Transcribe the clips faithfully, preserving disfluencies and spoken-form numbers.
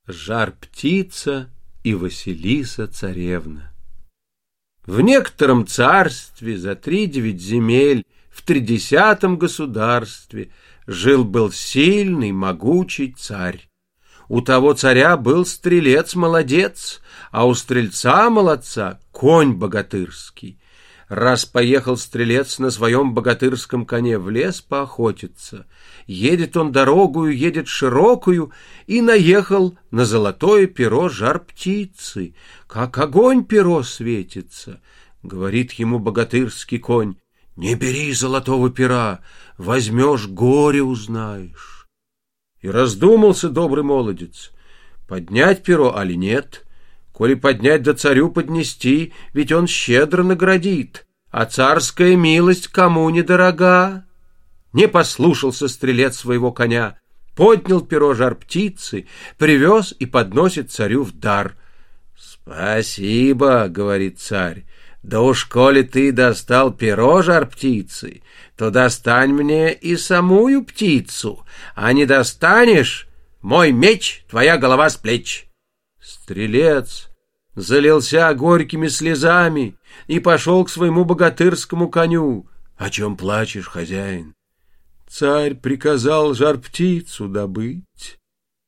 Жар-птица и Василиса-царевна. В некотором царстве за тридевять земель в тридесятом государстве жил-был сильный, могучий царь. У того царя был стрелец-молодец, а у стрельца-молодца конь богатырский. Раз поехал стрелец на своем богатырском коне в лес поохотиться. Едет он дорогую, едет широкую, и наехал на золотое перо жар-птицы. Как огонь перо светится! Говорит ему богатырский конь: не бери золотого пера, возьмешь, горе узнаешь. И раздумался добрый молодец: поднять перо али нет? Коли поднять да царю поднести, ведь он щедро наградит, а царская милость кому недорога. Не послушался стрелец своего коня, поднял перо жар-птицы, привез и подносит царю в дар. «Спасибо, — говорит царь, — да уж коли ты достал перо жар-птицы, то достань мне и самую птицу, а не достанешь — мой меч, твоя голова с плеч». Стрелец залился горькими слезами и пошел к своему богатырскому коню. «О чем плачешь, хозяин?» «Царь приказал жар-птицу добыть».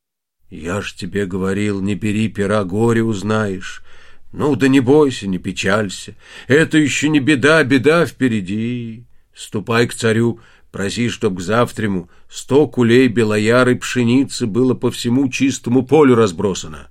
«Я ж тебе говорил, не бери пера, горе узнаешь». «Ну да не бойся, не печалься, это еще не беда, беда впереди. Ступай к царю, проси, чтоб к завтраму сто кулей белоярой пшеницы было по всему чистому полю разбросано».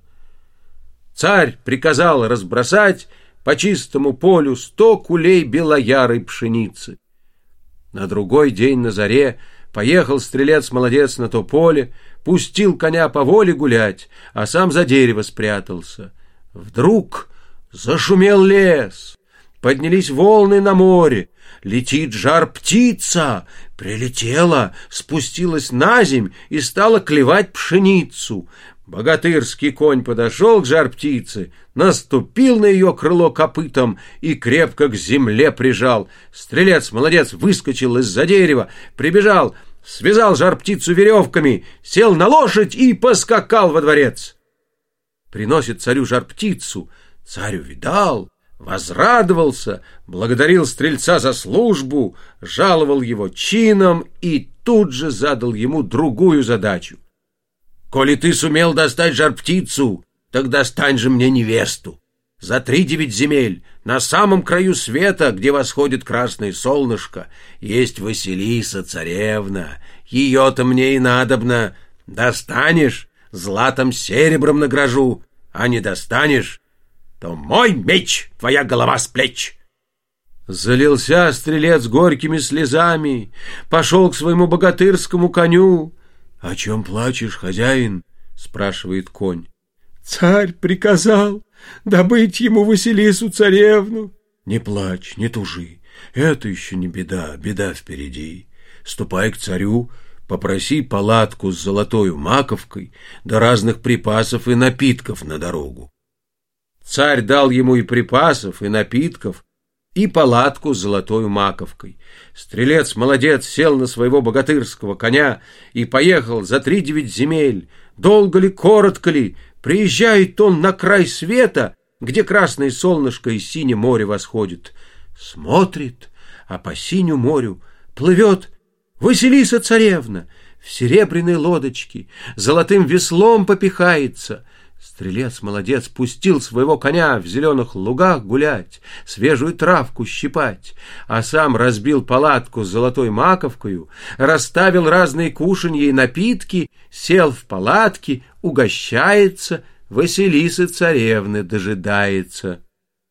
Царь приказал разбросать по чистому полю сто кулей белоярой пшеницы. На другой день на заре поехал стрелец-молодец на то поле, пустил коня по воле гулять, а сам за дерево спрятался. Вдруг зашумел лес, поднялись волны на море, летит жар-птица, прилетела, спустилась на земь и стала клевать пшеницу. Богатырский конь подошел к жар-птице, наступил на ее крыло копытом и крепко к земле прижал. Стрелец-молодец выскочил из-за дерева, прибежал, связал жар-птицу веревками, сел на лошадь и поскакал во дворец. Приносит царю жар-птицу. Царь увидал, возрадовался, благодарил стрельца за службу, жаловал его чином и тут же задал ему другую задачу. «Коли ты сумел достать жар-птицу, так достань же мне невесту. За тридевять земель, на самом краю света, где восходит красное солнышко, есть Василиса-царевна. Ее-то мне и надобно. Достанешь — златом серебром награжу, а не достанешь, то мой меч, твоя голова с плеч». Залился стрелец горькими слезами, пошел к своему богатырскому коню. «О чем плачешь, хозяин?» — спрашивает конь. «Царь приказал добыть ему Василису-царевну». «Не плачь, не тужи, это еще не беда, беда впереди. Ступай к царю, попроси палатку с золотою маковкой да разных припасов и напитков на дорогу». Царь дал ему и припасов, и напитков, и палатку с золотою маковкой. Стрелец-молодец сел на своего богатырского коня и поехал за тридевять земель. Долго ли, коротко ли, приезжает он на край света, где красное солнышко и синее море восходит. Смотрит, а по синему морю плывет Василиса-царевна в серебряной лодочке, золотым веслом попихается. Стрелец-молодец пустил своего коня в зеленых лугах гулять, свежую травку щипать, а сам разбил палатку с золотой маковкою, расставил разные кушанья и напитки, сел в палатке, угощается, Василисы-царевны дожидается.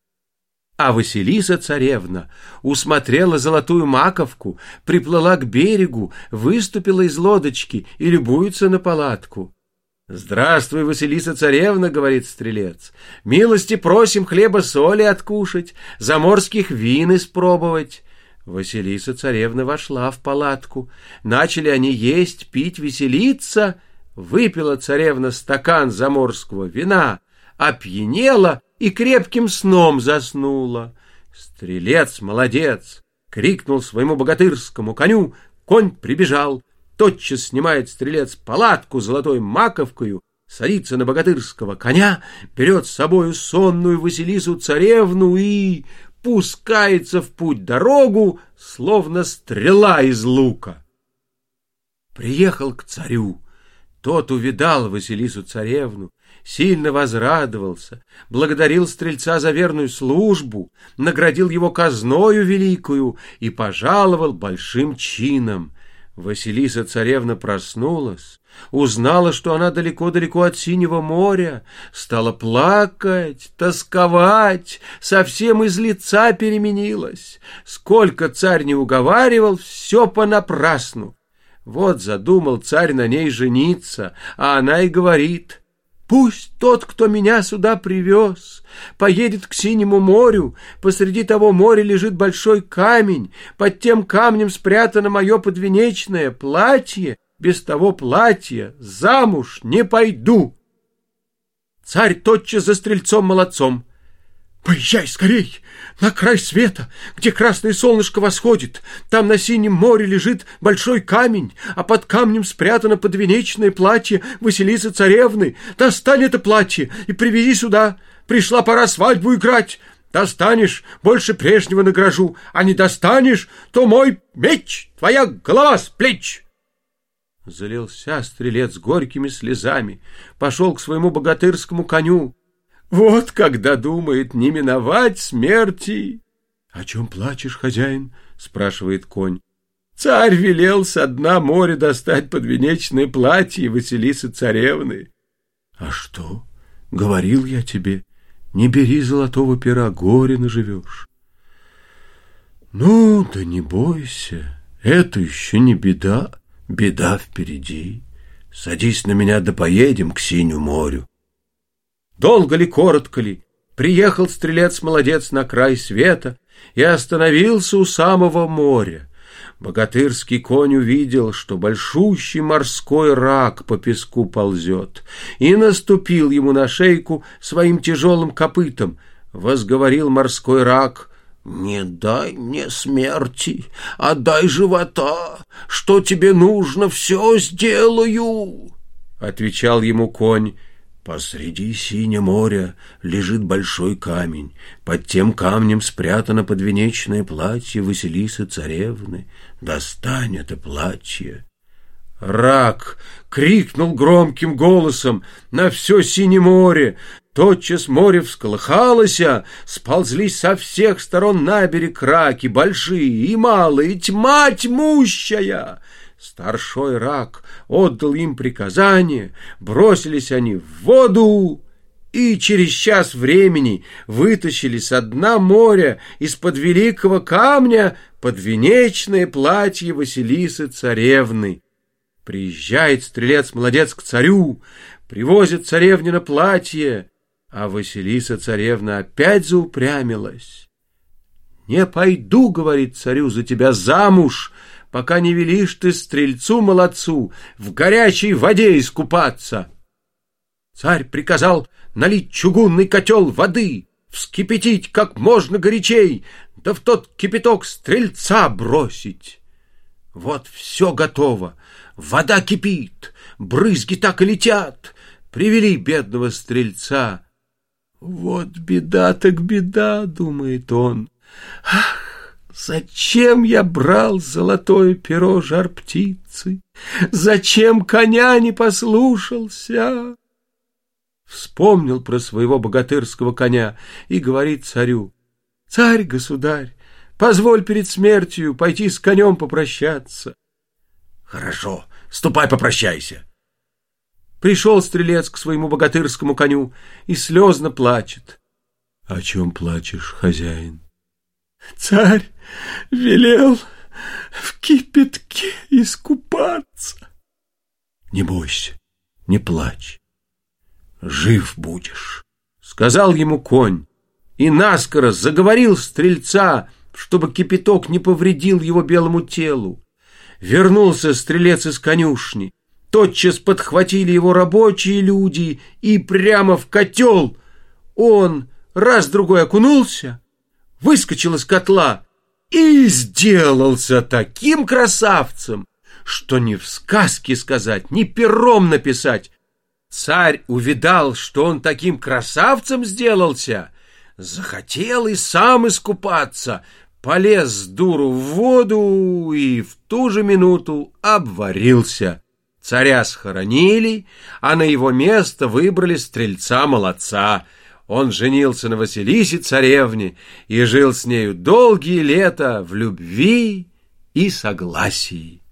А Василиса-царевна усмотрела золотую маковку, приплыла к берегу, выступила из лодочки и любуется на палатку. «Здравствуй, Василиса-царевна, — говорит стрелец, — милости просим хлеба-соли откушать, заморских вин испробовать». Василиса-царевна вошла в палатку. Начали они есть, пить, веселиться. Выпила царевна стакан заморского вина, опьянела и крепким сном заснула. Стрелец-молодец крикнул своему богатырскому коню, конь прибежал. Тотчас снимает стрелец палатку золотой маковкою, садится на богатырского коня, берет с собою сонную Василису-царевну и пускается в путь-дорогу, словно стрела из лука. Приехал к царю. Тот увидал Василису-царевну, сильно возрадовался, благодарил стрельца за верную службу, наградил его казною великую и пожаловал большим чином. Василиса-царевна проснулась, узнала, что она далеко-далеко от синего моря, стала плакать, тосковать, совсем из лица переменилась. Сколько царь не уговаривал, все понапрасну. Вот задумал царь на ней жениться, а она и говорит: «Пусть тот, кто меня сюда привез, поедет к синему морю, посреди того моря лежит большой камень, под тем камнем спрятано мое подвенечное платье, без того платья замуж не пойду». Царь тотчас за стрельцом-молодцом: «Поезжай скорей на край света, где красное солнышко восходит. Там на синем море лежит большой камень, а под камнем спрятано подвенечное платье Василисы-царевны. Достань это платье и привези сюда. Пришла пора свадьбу играть. Достанешь, больше прежнего награжу, а не достанешь, то мой меч, твоя голова с плеч». Залился стрелец горькими слезами, пошел к своему богатырскому коню. Вот когда думает не миновать смерти. — О чем плачешь, хозяин? — спрашивает конь. — Царь велел со дна моря достать подвенечное платье Василисы-царевны. — А что? Говорил я тебе, не бери золотого пера, горе наживешь. — Ну, да не бойся, это еще не беда, беда впереди. Садись на меня, да поедем к синему морю. Долго ли, коротко ли, приехал стрелец-молодец на край света и остановился у самого моря. Богатырский конь увидел, что большущий морской рак по песку ползет, и наступил ему на шейку своим тяжелым копытом. Возговорил морской рак: «Не дай мне смерти, а дай живота. Что тебе нужно, все сделаю». Отвечал ему конь: «Посреди синего моря лежит большой камень. Под тем камнем спрятано подвенечное платье Василисы-царевны. Достань это платье». Рак крикнул громким голосом на все синее море. Тотчас море всколыхалось, сползлись со всех сторон на берег раки, большие и малые, тьма тьмущая. Старшой рак отдал им приказание, бросились они в воду и через час времени вытащили со дна моря из-под великого камня подвенечное платье Василисы-царевны. Приезжает стрелец-молодец к царю, привозит царевнино платье, а Василиса-царевна опять заупрямилась. «Не пойду, — говорит царю, — за тебя замуж, пока не велишь ты стрельцу-молодцу в горячей воде искупаться». Царь приказал налить чугунный котел воды, вскипятить как можно горячей, да в тот кипяток стрельца бросить. Вот все готово, вода кипит, брызги так и летят. Привели бедного стрельца. Вот беда так беда, думает он. Ах, зачем я брал золотое перо жар-птицы? Зачем коня не послушался? Вспомнил про своего богатырского коня и говорит царю: «Царь-государь, позволь перед смертью пойти с конем попрощаться». «Хорошо, ступай попрощайся». Пришел стрелец к своему богатырскому коню и слезно плачет. — О чем плачешь, хозяин? — Царь велел в кипятке искупаться. — Не бойся, не плачь. Жив будешь, — сказал ему конь, и наскоро заговорил стрельца, чтобы кипяток не повредил его белому телу. Вернулся стрелец из конюшни. Тотчас подхватили его рабочие люди и прямо в котел. Он раз-другой окунулся, выскочил из котла и сделался таким красавцем, что ни в сказке сказать, ни пером написать. Царь увидал, что он таким красавцем сделался, захотел и сам искупаться, полез с дуру в воду и в ту же минуту обварился. Царя схоронили, а на его место выбрали стрельца-молодца. Он женился на Василисе царевне и жил с нею долгие лета в любви и согласии.